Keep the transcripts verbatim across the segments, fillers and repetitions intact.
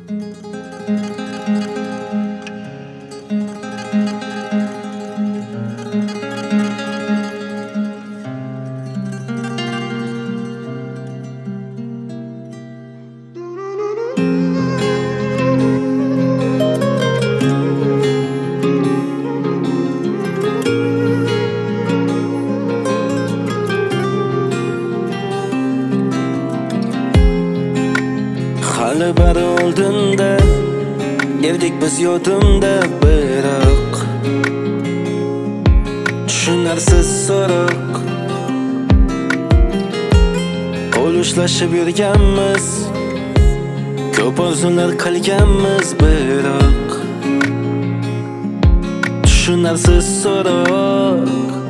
Hali bari oldinda erdik biz yodimda, biroq tushunarsiz so'roq qo'l ushlashib yurganmiz, ko'p orzular qilganmiz, biroq tushunarsiz so'roq.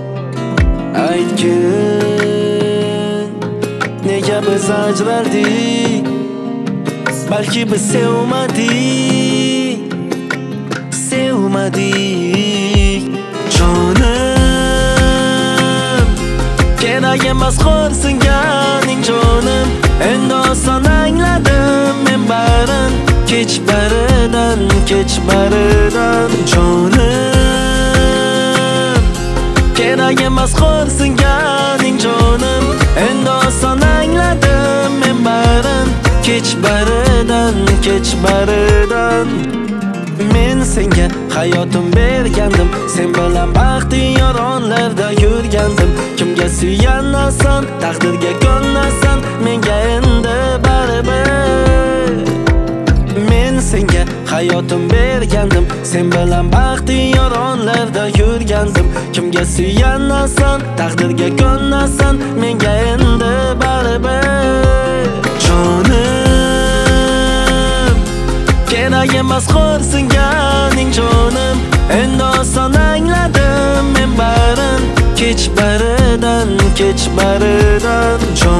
Aytgin, nega biz ajraldik? Balki biz sevmadik, sevmadik. Jonim, kerak emas xo'rsinganing jonim. Endi oson angladim men barin, kech baridan, kech baridan. Jonim, kerak emas xo'rsinganing jonim. Endi oson angladim men barin, kech baridan, kech baridan. Men senga hayotim bergandim, sen bilan baxtiyor onlarda yurgandim. Kimga suyanasan, taqdirga ko'nasan, menga endi baribir. Men senga hayotim bergandim, sen bilan baxtiyor onlarda yurgandim. Kimga suyanasan, taqdirga ko'nasan, menga endi baribir. Jonim, kerak emas xo'rsinganing jonim. Endi oson angladim men barin, kech baridan, kech baridan.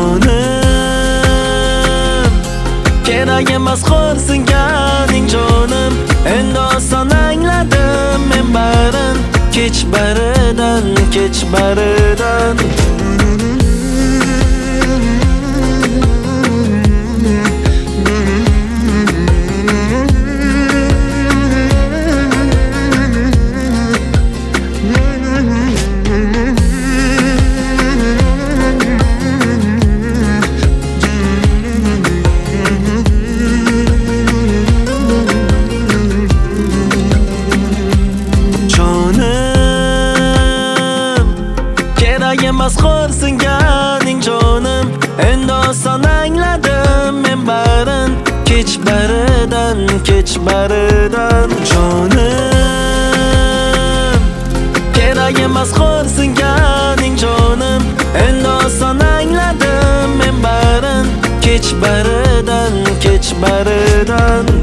Jonim, kerak emas xo'rsinganing jonim. Endi oson angladim men barin, kech baridan, kech baridan. Kerak emas xo'rsinganing jonim. Endi oson angladim men barin, kech baridan, kech baridan. Jonim, kerak emas xo'rsinganing jonim. Endi oson angladim men barin, kech baridan, kech baridan.